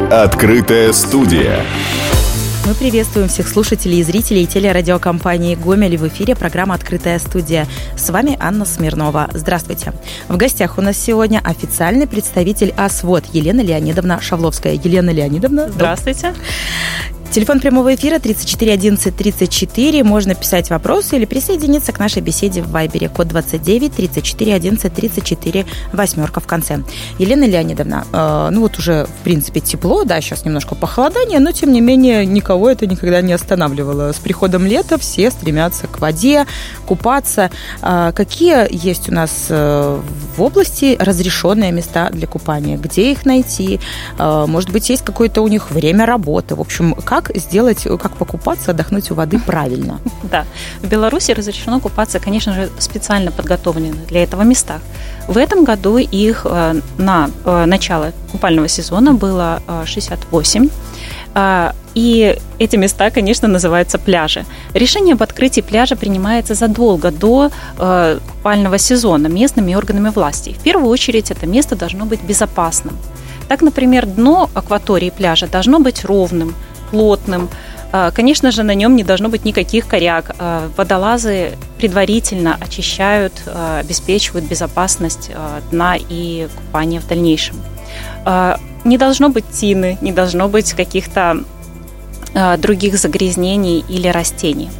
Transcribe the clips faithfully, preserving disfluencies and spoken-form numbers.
Открытая студия. Мы приветствуем всех слушателей и зрителей телерадиокомпании «Гомель». В эфире программа «Открытая студия». С вами Анна Смирнова. Здравствуйте. В гостях у нас сегодня официальный представитель АСВОД Елена Леонидовна Шавловская. Елена Леонидовна. Здравствуйте. Телефон прямого эфира тридцать четыре одиннадцать тридцать четыре. Можно писать вопросы или присоединиться к нашей беседе в Вайбере. Код двадцать девять тридцать четыре одиннадцать тридцать четыре, восьмерка в конце. Елена Леонидовна, э, ну вот уже, в принципе, тепло, да, сейчас немножко похолодание, но, тем не менее, никого это никогда не останавливало. С приходом лета все стремятся к воде, купаться. Э, какие есть у нас э, в области разрешенные места для купания? Где их найти? Э, может быть, есть какое-то у них время работы? В общем, как Как сделать, как покупаться, отдохнуть у воды правильно? Да, в Беларуси разрешено купаться, конечно же, специально подготовленных для этого местах. В этом году их на начало купального сезона было шестьдесят восемь. И эти места, конечно, называются пляжи. Решение об открытии пляжа принимается задолго до купального сезона местными органами власти. В первую очередь это место должно быть безопасным. Так, например, дно акватории пляжа должно быть ровным, плотным. Конечно же, на нем не должно быть никаких коряг. Водолазы предварительно очищают, обеспечивают безопасность дна и купания в дальнейшем. Не должно быть тины, не должно быть каких-то других загрязнений или растений.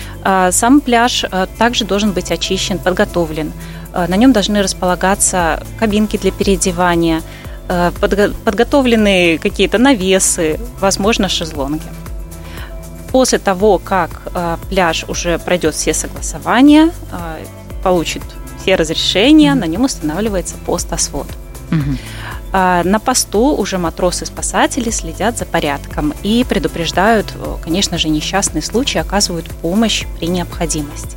Сам пляж также должен быть очищен, подготовлен. На нем должны располагаться кабинки для переодевания, подготовлены какие-то навесы, возможно, шезлонги. После того, как пляж уже пройдет все согласования, получит все разрешения, mm-hmm. на нем устанавливается пост АСВОД. Mm-hmm. На посту уже матросы-спасатели следят за порядком и предупреждают, конечно же, несчастные случаи, оказывают помощь при необходимости.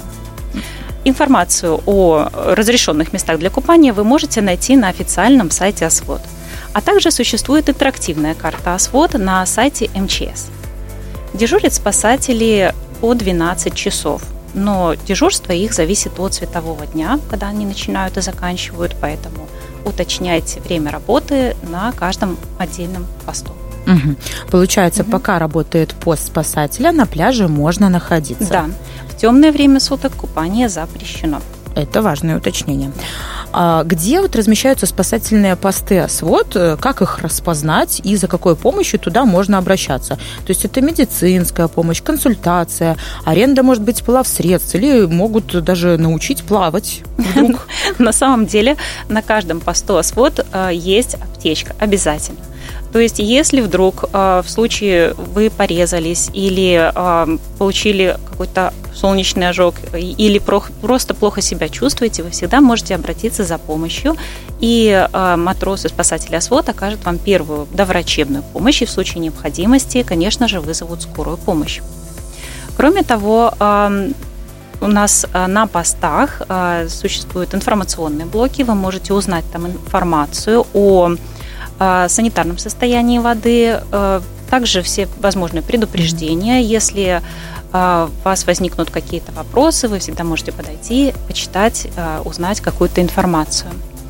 Информацию о разрешенных местах для купания вы можете найти на официальном сайте АСВОД. А также существует интерактивная карта АСВОД на сайте эм че эс. Дежурят спасатели по двенадцать часов, но дежурство их зависит от светового дня, когда они начинают и заканчивают, поэтому уточняйте время работы на каждом отдельном посту. Угу. Получается, угу. пока работает пост спасателя, на пляже можно находиться. Да, в темное время суток купание запрещено. Это важное уточнение. А где вот размещаются спасательные посты АСВОД, как их распознать и за какой помощью туда можно обращаться? То есть это медицинская помощь, консультация, аренда, может быть, плавсредств, или могут даже научить плавать вдруг? На самом деле на каждом посту АСВОД есть аптечка обязательно. То есть, если вдруг э, в случае вы порезались или э, получили какой-то солнечный ожог или про- просто плохо себя чувствуете, вы всегда можете обратиться за помощью, и э, матросы, спасатели АСВОД окажут вам первую доврачебную помощь, и в случае необходимости, конечно же, вызовут скорую помощь. Кроме того, э, у нас на постах э, существуют информационные блоки, вы можете узнать там информацию о санитарном состоянии воды, также все возможные предупреждения. Если у вас возникнут какие-то вопросы, вы всегда можете подойти, почитать, узнать какую-то информацию.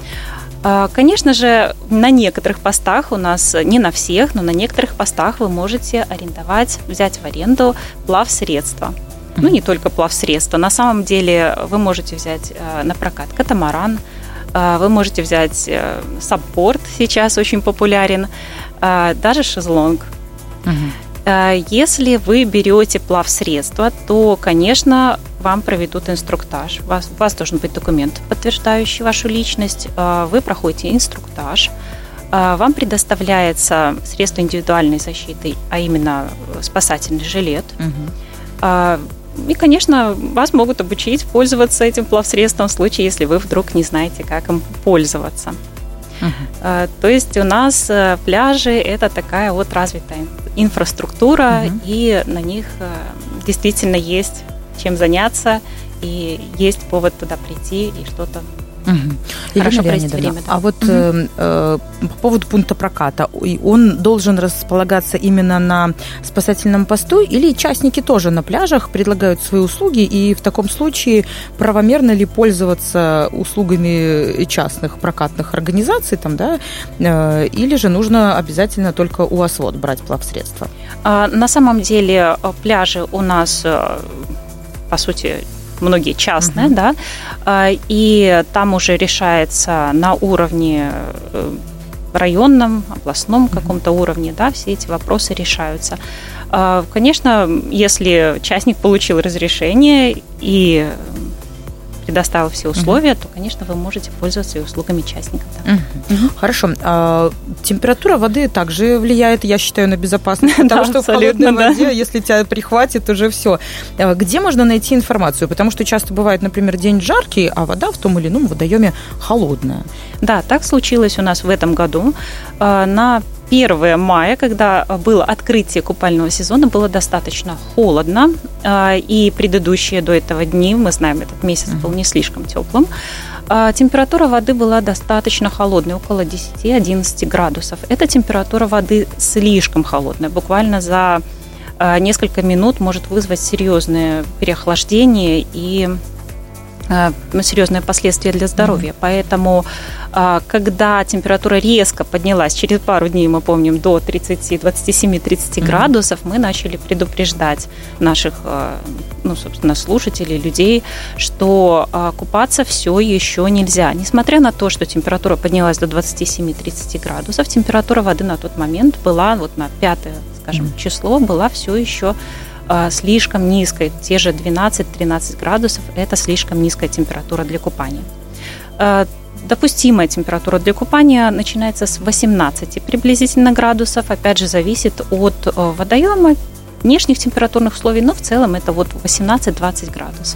Конечно же, на некоторых постах, у нас не на всех, но на некоторых постах вы можете арендовать, взять в аренду плавсредства. Ну, не только плавсредства. На самом деле вы можете взять на прокат катамаран, вы можете взять саппорт, сейчас очень популярен, даже шезлонг. Угу. Если вы берете плавсредство, то, конечно, вам проведут инструктаж. У вас, у вас должен быть документ, подтверждающий вашу личность. Вы проходите инструктаж. Вам предоставляется средство индивидуальной защиты, а именно спасательный жилет. Угу. И, конечно, вас могут обучить пользоваться этим плавсредством в случае, если вы вдруг не знаете, как им пользоваться. Uh-huh. То есть у нас пляжи – это такая вот развитая инфраструктура, uh-huh. и на них действительно есть чем заняться, и есть повод туда прийти и что-то Угу. Хорошо провести время. Да. А вот угу. э, по поводу пункта проката, он должен располагаться именно на спасательном посту, или частники тоже на пляжах предлагают свои услуги, и в таком случае правомерно ли пользоваться услугами частных прокатных организаций, там, да, э, или же нужно обязательно только у АСВОД брать плавсредства? А, на самом деле пляжи у нас, по сути, многие частные, uh-huh. да, и там уже решается на уровне районном, областном uh-huh. каком-то уровне, да, все эти вопросы решаются. Конечно, если частник получил разрешение и предоставил все условия, uh-huh. то, конечно, вы можете пользоваться и услугами частников. Да. Uh-huh. Uh-huh. Хорошо. А, температура воды также влияет, я считаю, на безопасность, потому что в холодной воде, если тебя прихватит, уже все. Где можно найти информацию? Потому что часто бывает, например, день жаркий, а вода в том или ином водоеме холодная. Да, так случилось у нас в этом году. На первое мая, когда было открытие купального сезона, было достаточно холодно, и предыдущие до этого дни, мы знаем, этот месяц был не слишком теплым, температура воды была достаточно холодной, около десять-одиннадцать градусов. Эта температура воды слишком холодная, буквально за несколько минут может вызвать серьезное переохлаждение и серьезные последствия для здоровья. Mm-hmm. Поэтому, когда температура резко поднялась, через пару дней, мы помним, до тридцати, двадцати семи - тридцати mm-hmm. градусов, мы начали предупреждать наших, ну, собственно, слушателей, людей, что купаться все еще нельзя. Несмотря на то, что температура поднялась до двадцати семи - тридцати градусов, температура воды на тот момент была, вот на пятое, скажем, mm-hmm. число, была все еще слишком низкой, те же двенадцать-тринадцать градусов, это слишком низкая температура для купания. Допустимая температура для купания начинается с восемнадцати приблизительно градусов, опять же, зависит от водоема, внешних температурных условий, но в целом это вот восемнадцать-двадцать градусов.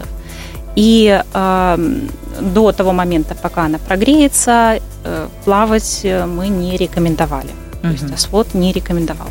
И э, до того момента, пока она прогреется, э, плавать мы не рекомендовали, mm-hmm. то есть АСВОД не рекомендовал.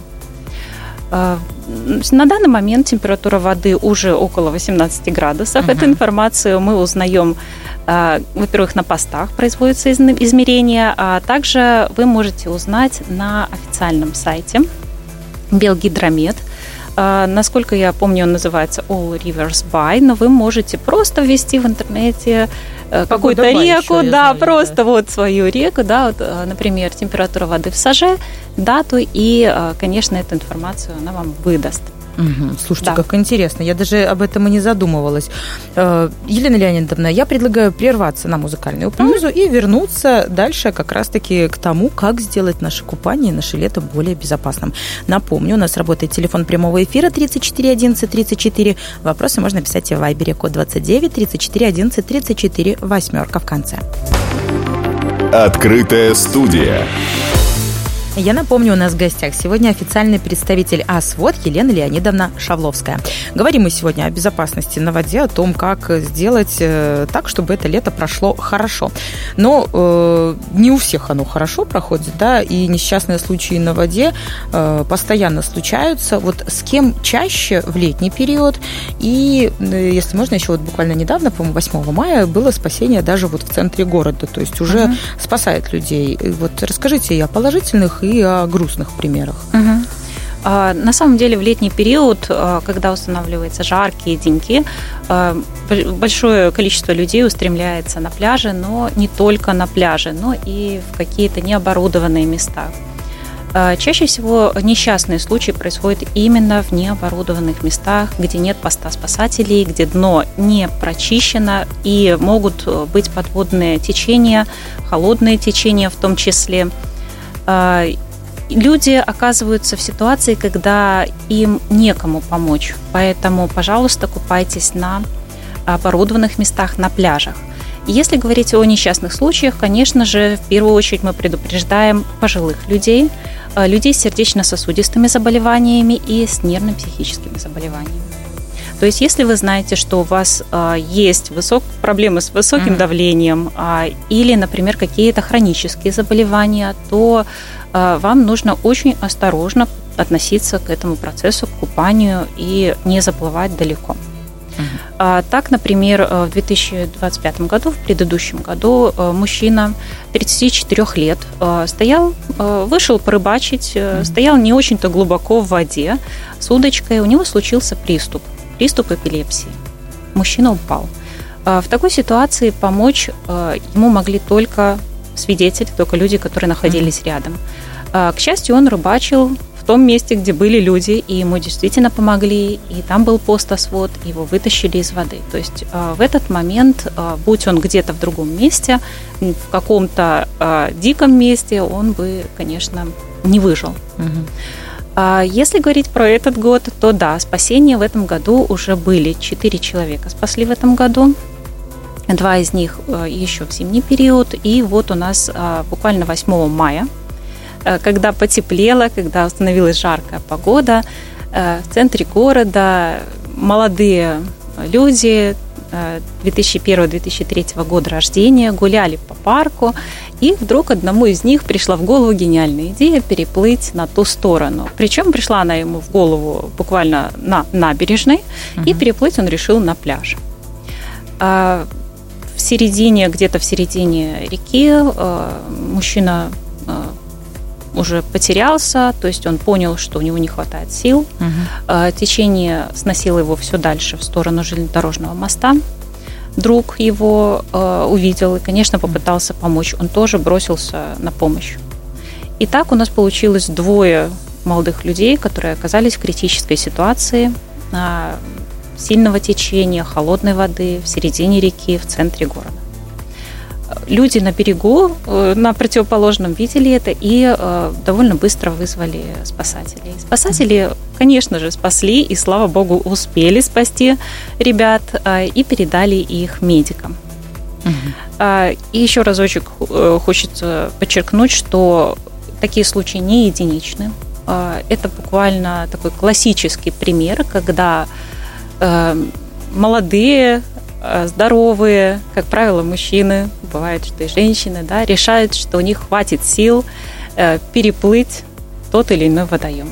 На данный момент температура воды уже около восемнадцати градусов. Uh-huh. Эту информацию мы узнаем, во-первых, на постах производятся измерения, а также вы можете узнать на официальном сайте Белгидромет. Насколько я помню, он называется All Rivers By, но вы можете просто ввести в интернете какую-то реку, да, знаю, просто да. вот свою реку, да, вот, например, температура воды в Саже, дату, и, конечно, эту информацию она вам выдаст. Угу. Слушайте, да. как интересно. Я даже об этом и не задумывалась. Елена Леонидовна, я предлагаю прерваться на музыкальную паузу mm-hmm. и вернуться дальше как раз-таки к тому, как сделать наше купание, наше лето более безопасным. Напомню, у нас работает телефон прямого эфира тридцать четыре одиннадцать тридцать четыре. Вопросы можно писать в Вайбере, код двадцать девять тридцать четыре одиннадцать тридцать четыре, восьмерка в конце. Открытая студия. Я напомню, у нас в гостях сегодня официальный представитель АСВОД Елена Леонидовна Шавловская. Говорим мы сегодня о безопасности на воде, о том, как сделать так, чтобы это лето прошло хорошо. Но э, не у всех оно хорошо проходит, да, и несчастные случаи на воде э, постоянно случаются. Вот с кем чаще в летний период? И, если можно, еще вот буквально недавно, по-моему, восьмого мая было спасение даже вот в центре города, то есть уже uh-huh. спасает людей. Вот расскажите и о положительных, и о грустных примерах. Угу. На самом деле в летний период, когда устанавливаются жаркие деньки, большое количество людей устремляется на пляжи, но не только на пляжи, но и в какие-то необорудованные места. Чаще всего несчастные случаи происходят именно в необорудованных местах, где нет поста спасателей, где дно не прочищено, и могут быть подводные течения, холодные течения в том числе. Люди оказываются в ситуации, когда им некому помочь. Поэтому, пожалуйста, купайтесь на оборудованных местах, на пляжах. Если говорить о несчастных случаях, конечно же, в первую очередь мы предупреждаем пожилых людей, людей с сердечно-сосудистыми заболеваниями и с нервно-психическими заболеваниями. То есть, если вы знаете, что у вас э, есть высок, проблемы с высоким mm-hmm. давлением э, или, например, какие-то хронические заболевания, то э, вам нужно очень осторожно относиться к этому процессу, к купанию и не заплывать далеко. Mm-hmm. Так, например, в две тысячи двадцать пятом году, в предыдущем году, мужчина тридцати четырёх лет стоял, вышел порыбачить, mm-hmm. стоял не очень-то глубоко в воде с удочкой, у него случился приступ, приступ эпилепсии. Мужчина упал. В такой ситуации помочь ему могли только свидетели, только люди, которые находились mm-hmm. рядом. К счастью, он рыбачил в том месте, где были люди, и ему действительно помогли, и там был постосвод, его вытащили из воды. То есть в этот момент, будь он где-то в другом месте, в каком-то диком месте, он бы, конечно, не выжил. Угу. Если говорить про этот год, то да, спасения в этом году уже были. Четыре человека спасли в этом году. Два из них еще в зимний период. И вот у нас буквально восьмого мая, когда потеплело, когда установилась жаркая погода, в центре города молодые люди две тысячи первого - две тысячи третьего года рождения гуляли по парку, и вдруг одному из них пришла в голову гениальная идея переплыть на ту сторону. Причем пришла она ему в голову буквально на набережной, угу. и переплыть он решил на пляж. В середине, где-то в середине реки мужчина уже потерялся, то есть он понял, что у него не хватает сил. Угу. Течение сносило его все дальше в сторону железнодорожного моста. Друг его увидел и, конечно, попытался помочь. Он тоже бросился на помощь. И так у нас получилось двое молодых людей, которые оказались в критической ситуации сильного течения, холодной воды в середине реки, в центре города. Люди на берегу, на противоположном, видели это и довольно быстро вызвали спасателей. Спасатели, конечно же, спасли и, слава богу, успели спасти ребят и передали их медикам. Угу. И еще разочек хочется подчеркнуть, что такие случаи не единичны. Это буквально такой классический пример, когда молодые, здоровые, как правило, мужчины, бывает, что и женщины, да, решают, что у них хватит сил э, переплыть тот или иной водоем.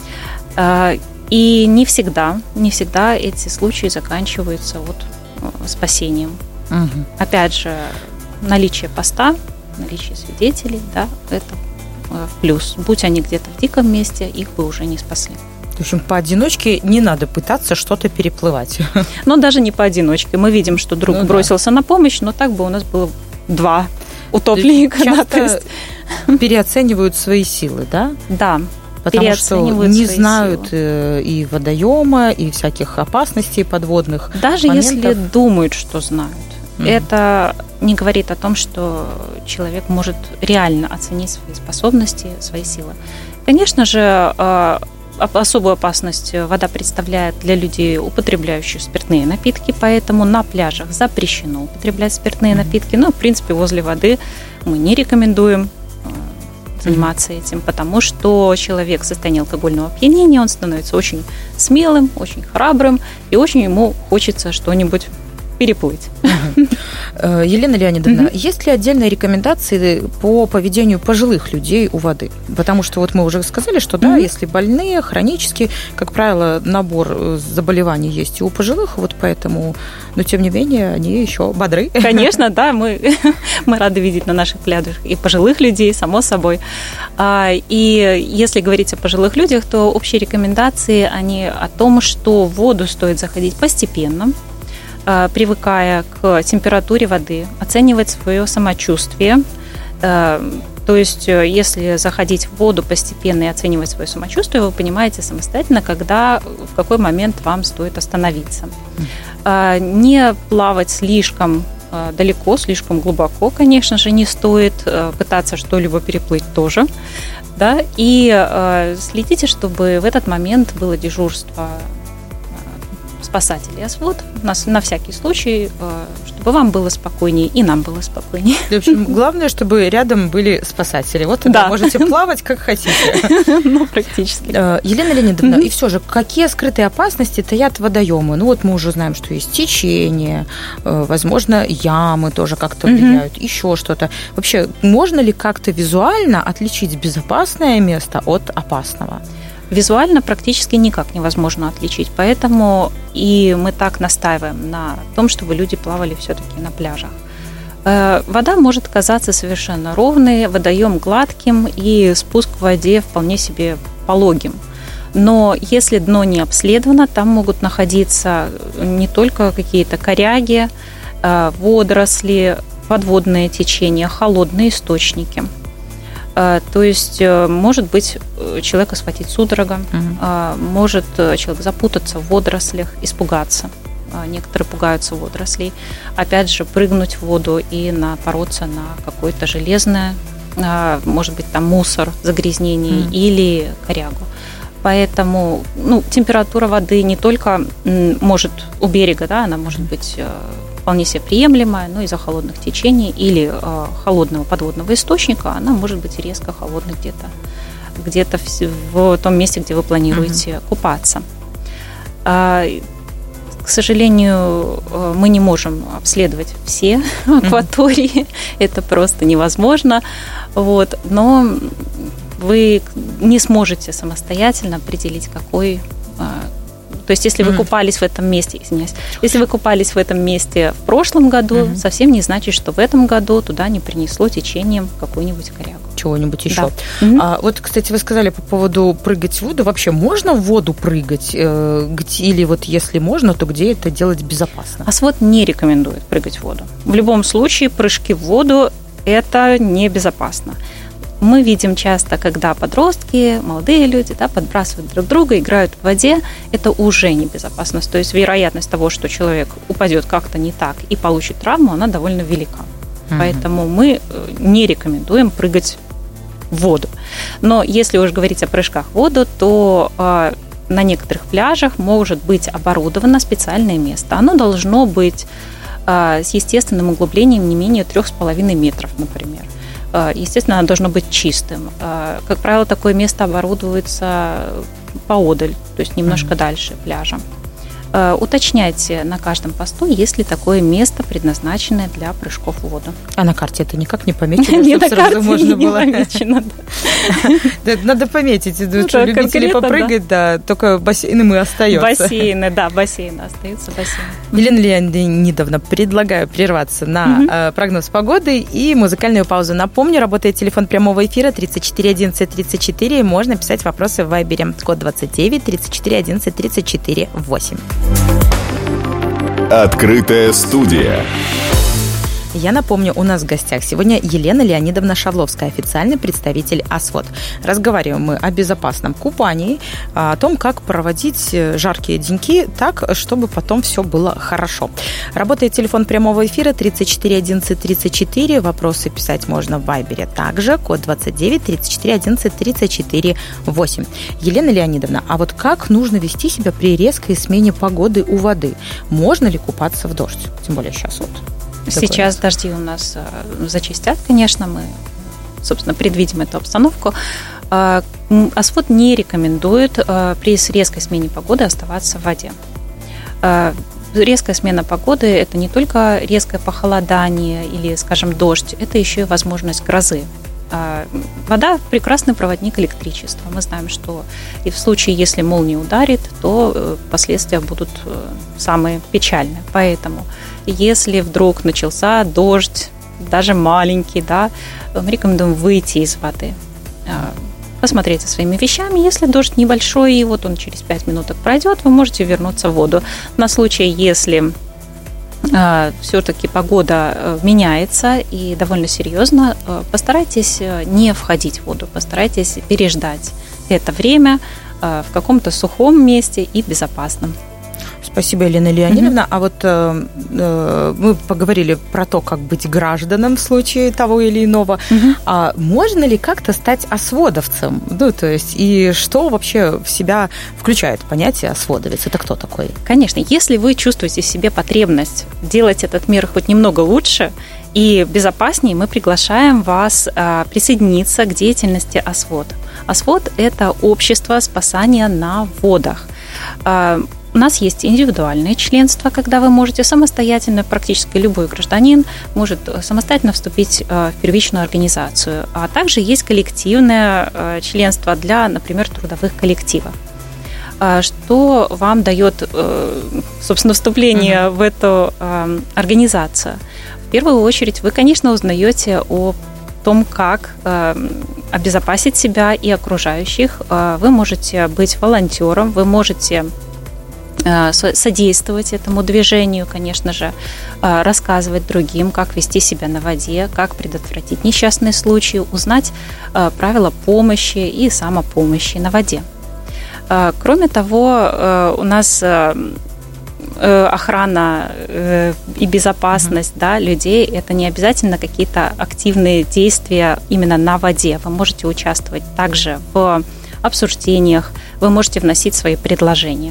Э, и не всегда, не всегда эти случаи заканчиваются вот, э, спасением. Угу. Опять же, наличие поста, наличие свидетелей, да, это э, плюс. Будь они где-то в диком месте, их бы уже не спасли. В общем, поодиночке не надо пытаться что-то переплывать. Но даже не поодиночке. Мы видим, что друг ну, бросился да. на помощь, но так бы у нас было два утопленника. Часто да, то есть... переоценивают свои силы, да? Да. Потому что не знают силы. И водоема, и всяких опасностей подводных. Даже моментов. Если думают, что знают. Mm-hmm. Это не говорит о том, что человек может реально оценить свои способности, свои силы. Конечно же, особую опасность вода представляет для людей, употребляющих спиртные напитки, поэтому на пляжах запрещено употреблять спиртные mm-hmm. напитки. Но, в принципе, возле воды мы не рекомендуем заниматься mm-hmm. этим, потому что человек в состоянии алкогольного опьянения, он становится очень смелым, очень храбрым, и очень ему хочется что-нибудь переплыть. Uh-huh. Елена Леонидовна, uh-huh. есть ли отдельные рекомендации по поведению пожилых людей у воды? Потому что вот мы уже сказали, что да, uh-huh. если больные, хронические, как правило, набор заболеваний есть и у пожилых, вот поэтому, но тем не менее, они еще бодры. Конечно, да, мы, мы рады видеть на наших пляжах и пожилых людей, само собой. И если говорить о пожилых людях, то общие рекомендации, они о том, что в воду стоит заходить постепенно, привыкая к температуре воды, оценивать свое самочувствие. То есть, если заходить в воду постепенно и оценивать свое самочувствие, вы понимаете самостоятельно, когда, в какой момент вам стоит остановиться. Не плавать слишком далеко, слишком глубоко, конечно же, не стоит. Пытаться что-либо переплыть тоже. Да? И следите, чтобы в этот момент было дежурство спасателей ОСВОД, на, на всякий случай, чтобы вам было спокойнее и нам было спокойнее. В общем, главное, чтобы рядом были спасатели. Вот тогда да. можете плавать, как хотите. Ну, практически. Елена Леонидовна, и все же, какие скрытые опасности таят водоемы? Ну, вот мы уже знаем, что есть течение, возможно, ямы тоже как-то влияют, еще что-то. Вообще, можно ли как-то визуально отличить безопасное место от опасного? Визуально практически никак невозможно отличить, поэтому и мы так настаиваем на том, чтобы люди плавали все-таки на пляжах. Вода может казаться совершенно ровной, водоем гладким и спуск в воде вполне себе пологим. Но если дно не обследовано, там могут находиться не только какие-то коряги, водоросли, подводные течения, холодные источники. То есть может быть человека схватить судорога, угу. может человек запутаться в водорослях, испугаться. Некоторые пугаются водорослей. Опять же, прыгнуть в воду и напороться на какое-то железное, может быть, там мусор, загрязнение угу. или корягу. Поэтому ну, температура воды не только может у берега, да, она может быть вполне себе приемлемая, но из-за холодных течений или э, холодного подводного источника она может быть резко холодной где-то, где-то в, в том месте, где вы планируете mm-hmm. купаться. А, к сожалению, мы не можем обследовать все акватории, mm-hmm. это просто невозможно, вот, но вы не сможете самостоятельно определить, какой... То есть, если mm-hmm. вы купались в этом месте, извиняюсь, если вы купались в этом месте в прошлом году, mm-hmm. совсем не значит, что в этом году туда не принесло течением какую-нибудь корягу. Чего-нибудь еще. Да. Mm-hmm. А, вот, кстати, вы сказали по поводу прыгать в воду. Вообще можно в воду прыгать? Э, где, или вот если можно, то где это делать безопасно? АСВОД не рекомендует прыгать в воду. В любом случае, прыжки в воду – это небезопасно. Мы видим часто, когда подростки, молодые люди да, подбрасывают друг друга, играют в воде, это уже небезопасно. То есть вероятность того, что человек упадет как-то не так и получит травму, она довольно велика. Mm-hmm. Поэтому мы не рекомендуем прыгать в воду. Но если уж говорить о прыжках в воду, то э, на некоторых пляжах может быть оборудовано специальное место. Оно должно быть э, с естественным углублением не менее трех с половиной метров, например. Естественно, оно должно быть чистым. Как правило, такое место оборудуется поодаль, то есть немножко mm-hmm. дальше пляжа. Уточняйте на каждом посту, есть ли такое место, предназначенное для прыжков в воду. А на карте это никак не помечено, чтобы сразу можно было? Не помечено, да. Надо пометить, что любители попрыгать, да, только бассейном и остается. Бассейны, да, бассейны остаются, бассейны. Елена Леонидовна, предлагаю прерваться на прогноз погоды и музыкальную паузу. Напомню, работает телефон прямого эфира тридцать четыре одиннадцать тридцать четыре, можно писать вопросы в Вайбере, код двадцать девять тридцать четыре одиннадцать тридцать четыре восемь. Открытая студия. Я напомню, у нас в гостях сегодня Елена Леонидовна Шавловская, официальный представитель АСВОД. Разговариваем мы о безопасном купании, о том, как проводить жаркие деньки так, чтобы потом все было хорошо. Работает телефон прямого эфира тридцать четыре одиннадцать тридцать четыре. Вопросы писать можно в Вайбере. Также код двадцать девять тридцать четыре одиннадцать тридцать четыре восемь. Елена Леонидовна, а вот как нужно вести себя при резкой смене погоды у воды? Можно ли купаться в дождь? Тем более сейчас вот. Сейчас дожди у нас зачастят, конечно, мы, собственно, предвидим эту обстановку. АСВОД не рекомендует при резкой смене погоды оставаться в воде. Резкая смена погоды – это не только резкое похолодание или, скажем, дождь, это еще и возможность грозы. Вода – прекрасный проводник электричества. Мы знаем, что и в случае, если молния ударит, то последствия будут самые печальные. Поэтому, если вдруг начался дождь, даже маленький, да, мы рекомендуем выйти из воды, посмотреть за своими вещами. Если дождь небольшой, и вот он через пять минуток пройдет, вы можете вернуться в воду. На случай, если все-таки погода меняется и довольно серьезно, постарайтесь не входить в воду, постарайтесь переждать это время в каком-то сухом месте и безопасном. Спасибо, Елена Леонидовна. Mm-hmm. А вот э, мы поговорили про то, как быть гражданам в случае того или иного. Mm-hmm. А можно ли как-то стать асводовцем? Ну, то есть, и что вообще в себя включает понятие асводовец? Это кто такой? Конечно, если вы чувствуете в себе потребность делать этот мир хоть немного лучше и безопаснее, мы приглашаем вас э, присоединиться к деятельности АСВОД. АСВОД – это общество спасания на водах. Э, У нас есть индивидуальное членство, когда вы можете самостоятельно, практически любой гражданин может самостоятельно вступить в первичную организацию. А также есть коллективное членство для, например, трудовых коллективов. Что вам дает, собственно, вступление uh-huh. в эту организацию? В первую очередь вы, конечно, узнаете о том, как обезопасить себя и окружающих. Вы можете быть волонтером, вы можете содействовать этому движению, конечно же, рассказывать другим, как вести себя на воде, как предотвратить несчастные случаи, узнать правила помощи и самопомощи на воде. Кроме того, у нас охрана и безопасность mm-hmm. да, людей – это не обязательно какие-то активные действия именно на воде. Вы можете участвовать также в обсуждениях, вы можете вносить свои предложения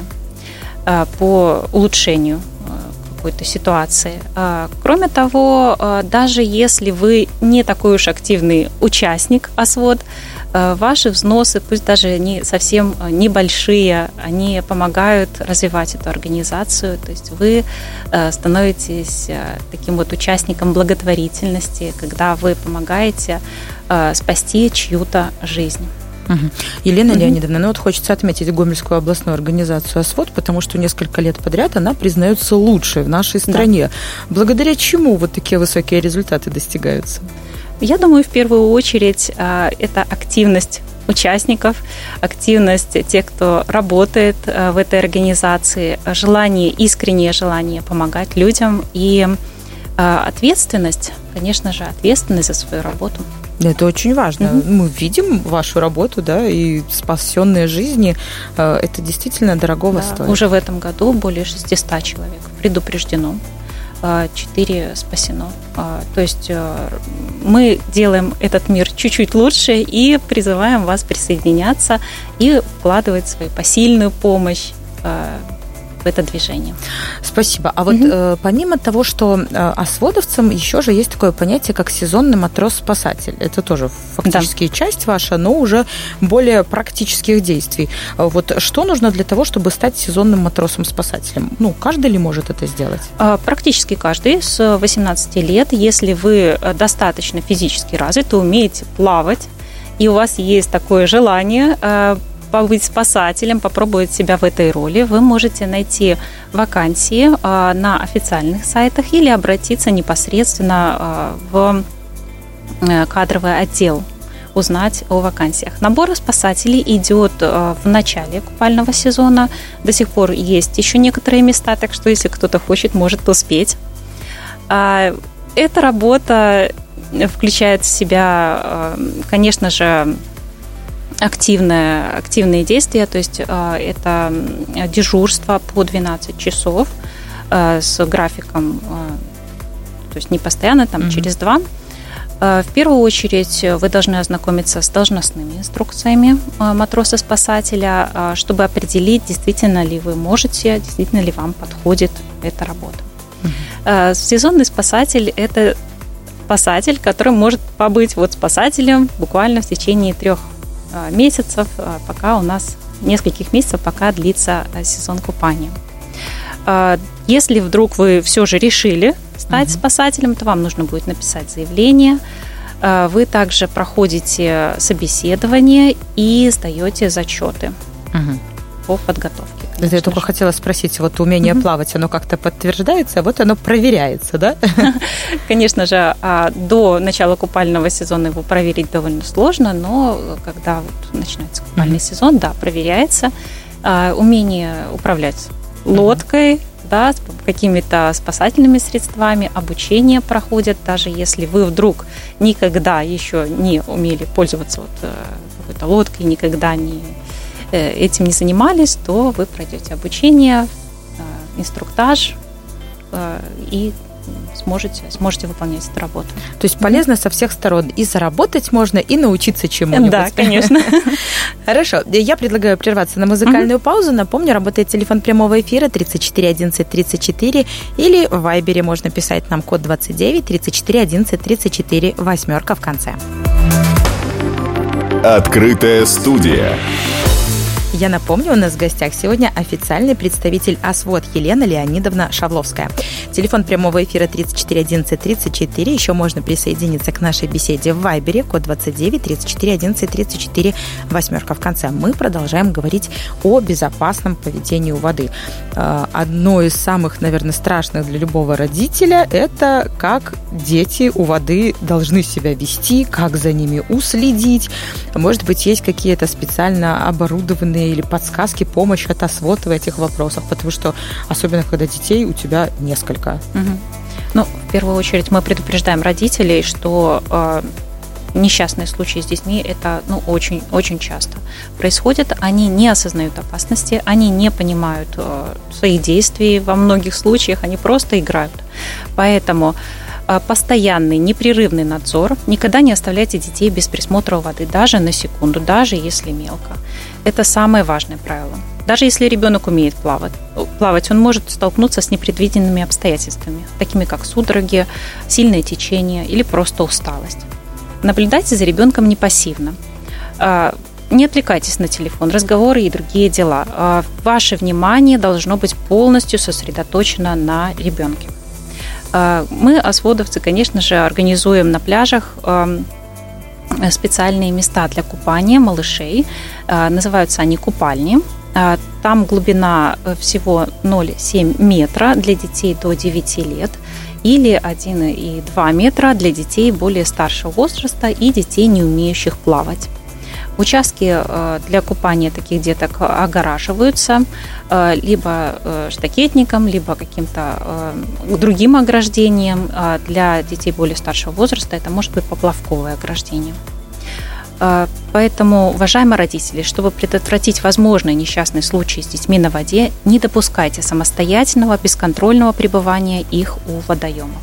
по улучшению какой-то ситуации. Кроме того, даже если вы не такой уж активный участник ОСВОД, ваши взносы, пусть даже не совсем небольшие, они помогают развивать эту организацию. То есть вы становитесь таким вот участником благотворительности, когда вы помогаете спасти чью-то жизнь. Угу. Елена угу. Леонидовна, ну вот хочется отметить Гомельскую областную организацию ОСВОД, потому что несколько лет подряд она признается лучшей в нашей стране. Да. Благодаря чему вот такие высокие результаты достигаются? Я думаю, в первую очередь это активность участников, активность тех, кто работает в этой организации, желание, искреннее желание помогать людям и ответственность, конечно же, ответственность за свою работу. Это очень важно. Mm-hmm. Мы видим вашу работу, да, и спасенные жизни, это действительно дорогого да, стоит. Уже в этом году более шестьсот человек предупреждено, четыре спасено. То есть мы делаем этот мир чуть-чуть лучше и призываем вас присоединяться и вкладывать свою посильную помощь в это движение. Спасибо. А вот угу. э, помимо того, что э, осводовцам еще же есть такое понятие, как сезонный матрос-спасатель. Это тоже фактически да. часть ваша, но уже более практических действий. Вот что нужно для того, чтобы стать сезонным матросом-спасателем? Ну, каждый ли может это сделать? Практически каждый с восемнадцати лет. Если вы достаточно физически развиты, умеете плавать, и у вас есть такое желание побыть спасателем, попробовать себя в этой роли, вы можете найти вакансии на официальных сайтах или обратиться непосредственно в кадровый отдел, узнать о вакансиях. Набор спасателей идет в начале купального сезона. До сих пор есть еще некоторые места, так что если кто-то хочет, может успеть. Эта работа включает в себя, конечно же, Активное, активные действия, то есть э, это дежурство по двенадцать часов э, с графиком, э, то есть не постоянно, там mm-hmm. через два. Э, в первую очередь вы должны ознакомиться с должностными инструкциями э, матроса-спасателя, э, чтобы определить, действительно ли вы можете, действительно ли вам подходит эта работа. Mm-hmm. Э, сезонный спасатель – это спасатель, который может побыть вот спасателем буквально в течение трех месяцев, пока у нас нескольких месяцев, пока длится сезон купания. Если вдруг вы все же решили стать uh-huh. спасателем, то вам нужно будет написать заявление. Вы также проходите собеседование и сдаете зачеты uh-huh. по подготовке. Это я только хотела спросить, вот умение mm-hmm. плавать, оно как-то подтверждается, а вот оно проверяется, да? Конечно же, до начала купального сезона его проверить довольно сложно, но когда вот начинается купальный mm-hmm. сезон, да, проверяется. Умение управлять лодкой, mm-hmm. да, какими-то спасательными средствами, обучение проходит, даже если вы вдруг никогда еще не умели пользоваться вот какой-то лодкой, никогда не этим не занимались, то вы пройдете обучение, инструктаж и сможете, сможете выполнять эту работу. То есть полезно со всех сторон. И заработать можно, и научиться чему-нибудь. Да, конечно. Хорошо. Я предлагаю прерваться на музыкальную паузу. Напомню, работает телефон прямого эфира тридцать четыре одиннадцать тридцать четыре, или в Вайбере можно писать нам код двадцать девять тридцать четыре одиннадцать тридцать четыре, восьмерка в конце. Открытая студия. Я напомню, у нас в гостях сегодня официальный представитель ОСВОД Елена Леонидовна Шавловская. Телефон прямого эфира тридцать четыре одиннадцать тридцать четыре. Еще можно присоединиться к нашей беседе в Вайбере, код двадцать девять тридцать четыре одиннадцать тридцать четыре, восьмерка в конце. Мы продолжаем говорить о безопасном поведении у воды. Одно из самых, наверное, страшных для любого родителя – это как дети у воды должны себя вести, как за ними уследить. Может быть, есть какие-то специально оборудованные или подсказки, помощь от ОСВОД в этих вопросах, потому что, особенно когда детей у тебя несколько. Угу. Ну, в первую очередь мы предупреждаем родителей, что э, несчастные случаи с детьми это ну, очень, очень часто происходит. Они не осознают опасности, они не понимают э, своих действий во многих случаях, они просто играют. Поэтому э, постоянный, непрерывный надзор. Никогда не оставляйте детей без присмотра у воды, даже на секунду, даже если мелко. Это самое важное правило. Даже если ребенок умеет плавать, плавать, он может столкнуться с непредвиденными обстоятельствами, такими как судороги, сильное течение или просто усталость. Наблюдайте за ребенком не пассивно. Не отвлекайтесь на телефон, разговоры и другие дела. Ваше внимание должно быть полностью сосредоточено на ребенке. Мы, ОСВОДовцы, конечно же, организуем на пляжах специальные места для купания малышей. Называются они купальни. Там глубина всего ноль целых семь десятых метра для детей до девяти лет или один и два метра для детей более старшего возраста и детей, не умеющих плавать. Участки для купания таких деток огораживаются либо штакетником, либо каким-то другим ограждением. Для детей более старшего возраста это может быть поплавковое ограждение. Поэтому, уважаемые родители, чтобы предотвратить возможные несчастные случаи с детьми на воде, не допускайте самостоятельного, бесконтрольного пребывания их у водоемов.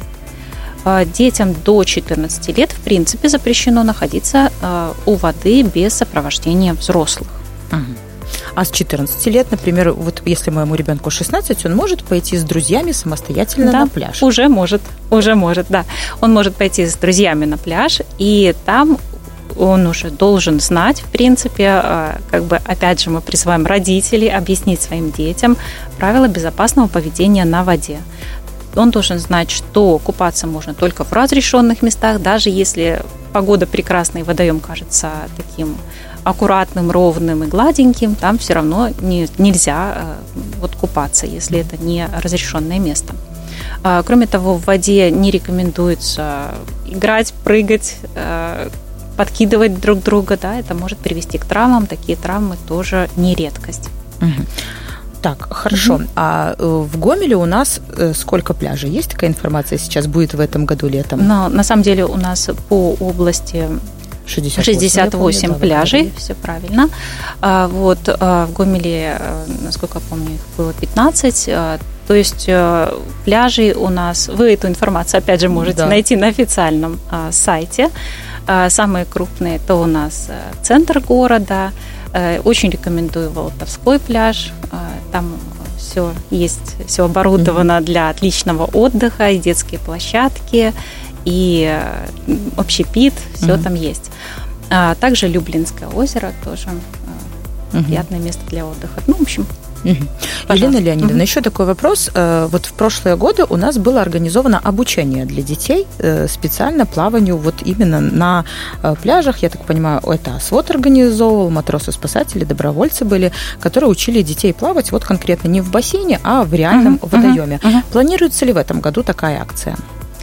Детям до четырнадцати лет, в принципе, запрещено находиться у воды без сопровождения взрослых. А с четырнадцати лет, например, вот если моему ребенку шестнадцать, он может пойти с друзьями самостоятельно да, на пляж? Уже может, уже может, да. Он может пойти с друзьями на пляж, и там он уже должен знать, в принципе, как бы, опять же, мы призываем родителей объяснить своим детям правила безопасного поведения на воде. Он должен знать, что купаться можно только в разрешенных местах, даже если погода прекрасная и водоем кажется таким аккуратным, ровным и гладеньким, там все равно не, нельзя вот, купаться, если это не разрешенное место. Кроме того, в воде не рекомендуется играть, прыгать, подкидывать друг друга, да, это может привести к травмам. Такие травмы тоже не редкость. Угу. Так, хорошо. Угу. А в Гомеле у нас сколько пляжей? Есть такая информация сейчас? Будет в этом году летом? Но, на самом деле у нас по области шестьдесят восемь, шестьдесят восемь помню, пляжей, да, все правильно. А, вот в Гомеле, насколько я помню, их было пятнадцать. То есть пляжи у нас, вы эту информацию опять же можете да. найти на официальном а, сайте. А, самые крупные это у нас центр города. А, очень рекомендую Волотовской пляж. А, там все есть, все оборудовано mm-hmm. для отличного отдыха, и детские площадки, и общепит, все mm-hmm. там есть. А, также Люблинское озеро тоже а, mm-hmm. приятное место для отдыха. Ну, в общем. Угу. Елена Леонидовна, угу. еще такой вопрос. Вот в прошлые годы у нас было организовано обучение для детей специально плаванию вот именно на пляжах. Я так понимаю, это ОСВОД организовывал, матросы-спасатели, добровольцы были, которые учили детей плавать вот конкретно не в бассейне, а в реальном угу. водоеме. Угу. Планируется ли в этом году такая акция?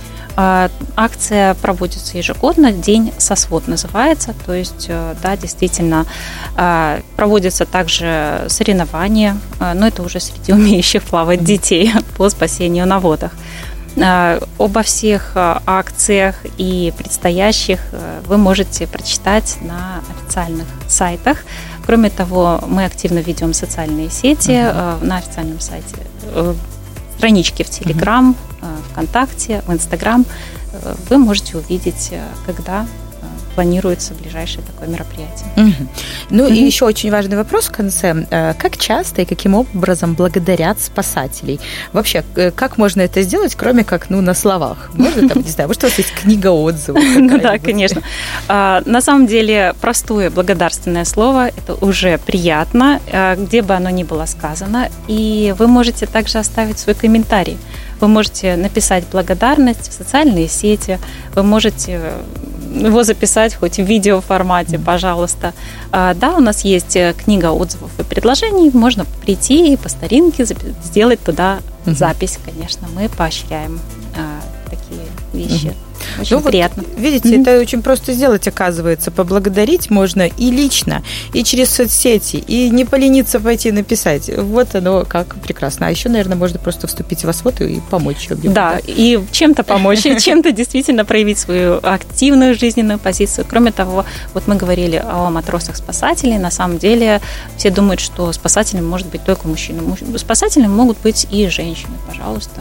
Акция проводится ежегодно, День СОСВОД называется, то есть, да, действительно, проводятся также соревнования, но это уже среди умеющих плавать детей по спасению на водах. Обо всех акциях и предстоящих вы можете прочитать на официальных сайтах. Кроме того, мы активно ведем социальные сети uh-huh. на официальном сайте, странички в Телеграм, uh-huh. ВКонтакте, в Инстаграм. Вы можете увидеть, когда планируется ближайшее такое мероприятие. Угу. Ну угу. и еще очень важный вопрос в конце. Как часто и каким образом благодарят спасателей? Вообще, как можно это сделать, кроме как ну, на словах? Можно там, не знаю, может, у вас есть книга отзывов? Да, конечно. На самом деле, простое благодарственное слово – это уже приятно, где бы оно ни было сказано. И вы можете также оставить свой комментарий. Вы можете написать благодарность в социальные сети, вы можете его записать хоть в видеоформате, пожалуйста. Да, у нас есть книга отзывов и предложений, можно прийти и по старинке сделать туда запись, конечно. Мы поощряем такие вещи. Очень ну, приятно. Вот, видите, mm-hmm. это очень просто сделать, оказывается. Поблагодарить можно и лично, и через соцсети, и не полениться пойти написать. Вот оно как прекрасно. А еще, наверное, можно просто вступить в ОСВОТ и помочь объему. Да, да, и чем-то помочь, и чем-то действительно проявить свою активную жизненную позицию. Кроме того, вот мы говорили о матросах-спасателей. На самом деле все думают, что спасателем может быть только мужчина. Спасателем могут быть и женщины, пожалуйста.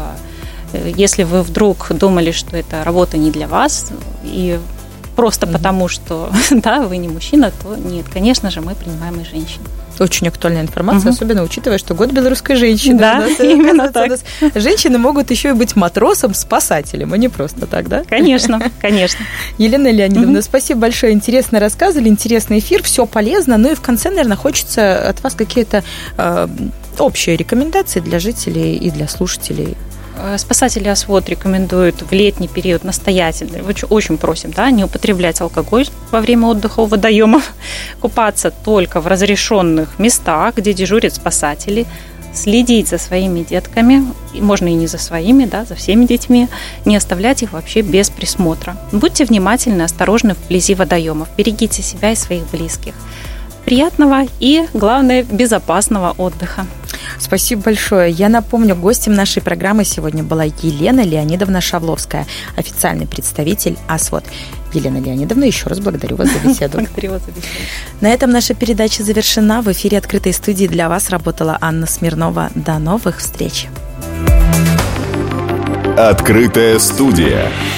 Если вы вдруг думали, что эта работа не для вас, и просто mm-hmm. потому, что да, вы не мужчина, то нет, конечно же, мы принимаем и женщин. Очень актуальная информация, mm-hmm. особенно учитывая, что год белорусской женщины. Да, нас, именно так. Нас женщины могут еще и быть матросом-спасателем, а не просто так, да? Конечно, конечно. Елена Леонидовна, mm-hmm. спасибо большое, интересно рассказывали, интересный эфир, все полезно. Ну и в конце, наверное, хочется от вас какие-то э, общие рекомендации для жителей и для слушателей. Спасатели ОСВОТ рекомендуют в летний период настоятельно, очень просим, да, не употреблять алкоголь во время отдыха у водоемов, купаться только в разрешенных местах, где дежурят спасатели, следить за своими детками, можно и не за своими, да, за всеми детьми, не оставлять их вообще без присмотра. Будьте внимательны, осторожны вблизи водоемов, берегите себя и своих близких. Приятного и, главное, безопасного отдыха. Спасибо большое. Я напомню, гостем нашей программы сегодня была Елена Леонидовна Шавловская, официальный представитель ОСВОТ. Елена Леонидовна, еще раз благодарю вас за беседу. Благодарю вас за беседу. На этом наша передача завершена. В эфире «Открытой студии» для вас работала Анна Смирнова. До новых встреч. «Открытая студия».